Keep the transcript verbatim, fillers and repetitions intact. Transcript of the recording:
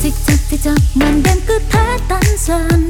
Tick tock, tick tock, màn đêm cứ thế tan dần.